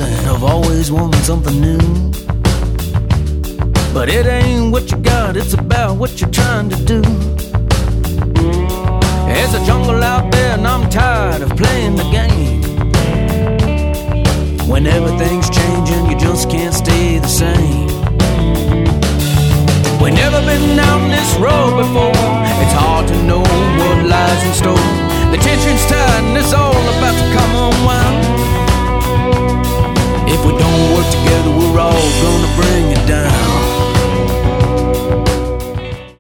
night of always wanting something new. But it ain't what you got, it's about what you're trying to do. There's a jungle out there and I'm tired of playing the game. When everything's changing, you just can't stay the same. We've never been down this road before. It's hard to know what lies in store. The tension's tight and it's all about to come unwound. If we don't work together,